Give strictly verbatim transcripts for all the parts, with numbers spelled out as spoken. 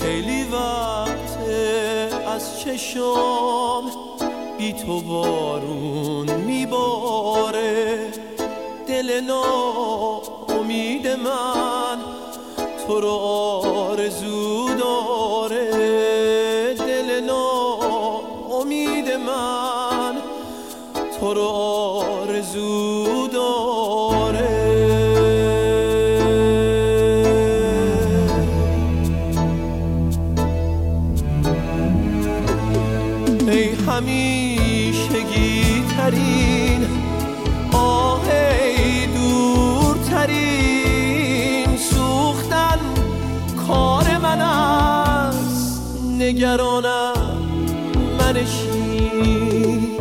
خیلی وقته از چشم بی تو بارون میباره، دل ناامید من تو رو آرزو داره، دل ناامید من تو رو آرزو داره. ای همیشگی ترین آه، ای دورترین سوختن کار من است، نگرانم منشین.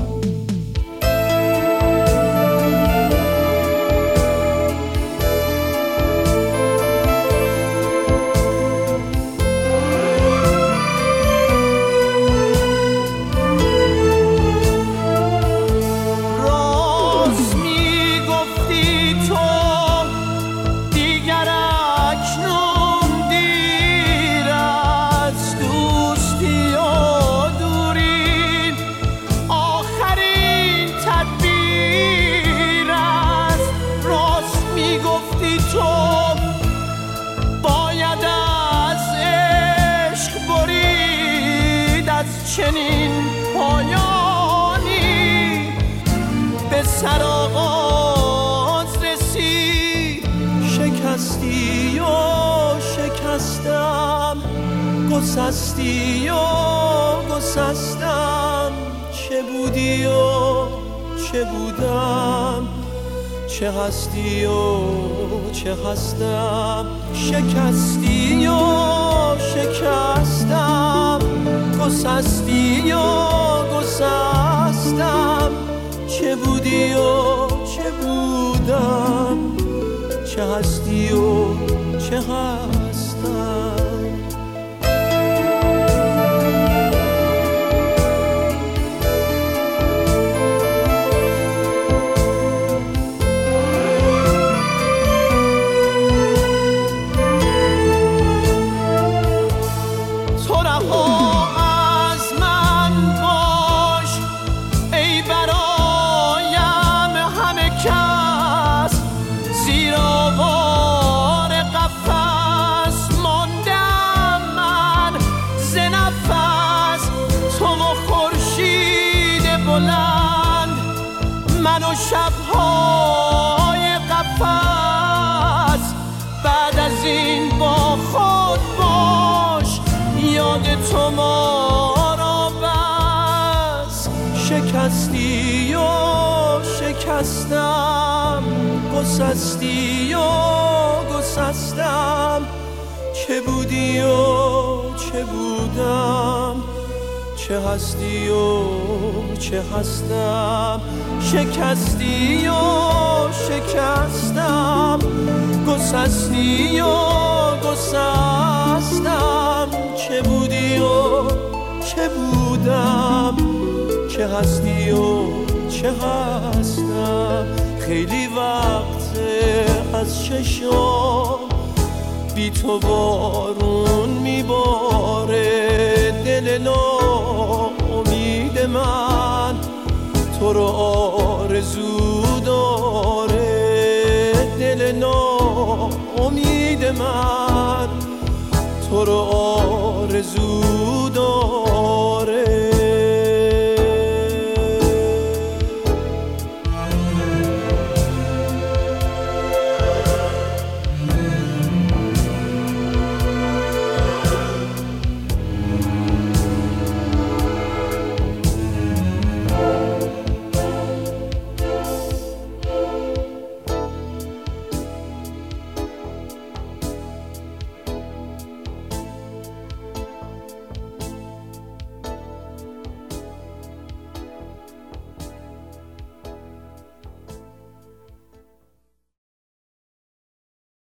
چنین پایانی به سرآغاز رسید، شکستی و شکستم، گسستی و گسستم، چه بودی و چه بودم، چه هستی و چه هستم، شکستی و شکستم، گسستی و گسستم، چه بودی و چه بودم، چه هستی و چه هستم. من و شب‌های قفس، بعد از این با خود باش، یاد تو ما را بس. شکستی و شکستم، گسستی و گسستم، چه بودی و چه بودم، چه هستی و چه هستم، شکستی و شکستم، گسستی و گسستم، چه بودی و چه بودم، چه هستی و چه هستم. خیلی وقته از چشم بی تو بارون میباره، دل ناامید من تو رو آرزو داره، دل ناامید من تو رو آرزو داره.